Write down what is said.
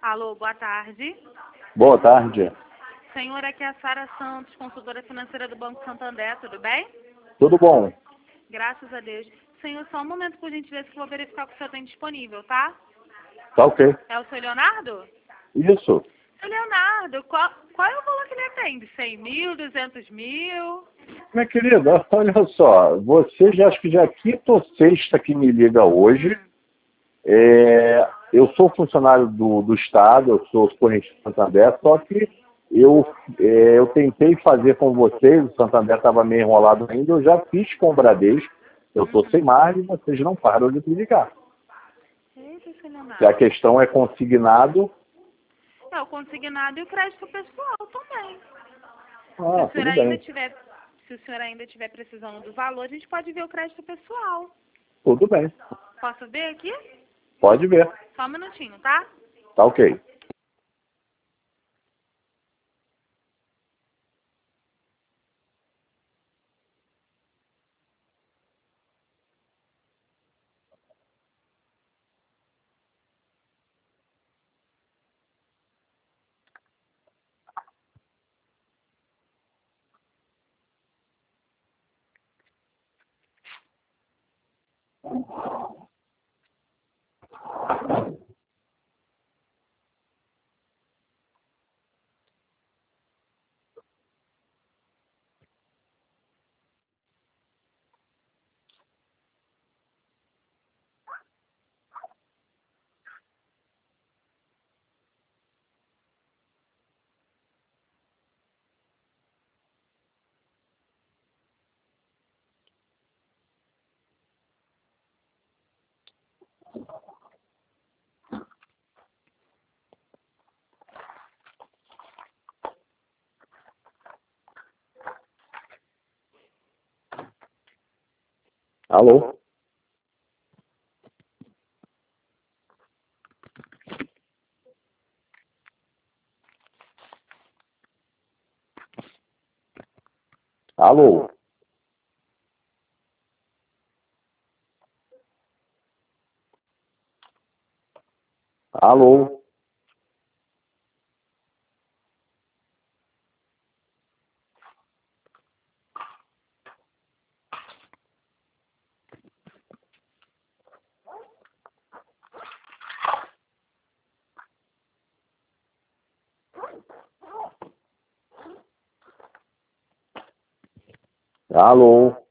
Alô, boa tarde. Boa tarde. Senhor, aqui é a Sara Santos, consultora financeira do Banco Santander, tudo bem? Tudo bom? Graças a Deus. Senhor, só um momento, por gentileza, que eu vou verificar que o senhor tem disponível, tá? Tá ok. É o seu Leonardo? Isso. Seu Leonardo, qual é o valor que ele atende? 100 mil, 200 mil? Minha querida, olha só, você já acho que já é quinta ou sexta que me liga hoje. Eu sou funcionário do Estado, eu sou corrente do Santander, só que eu tentei fazer com vocês, o Santander estava meio enrolado ainda, eu já fiz com o Bradesco, eu estou sem margem, vocês não param de me ligar. Eita, seu Se a Leonardo. questão é consignado, É o consignado e o crédito pessoal também. tudo bem, Se o senhor ainda tiver precisando do valor, a gente pode ver o crédito pessoal. tudo bem. Posso ver aqui? Pode ver, Só um minutinho, tá? tá ok. Alô? Alô? Alô? Alô?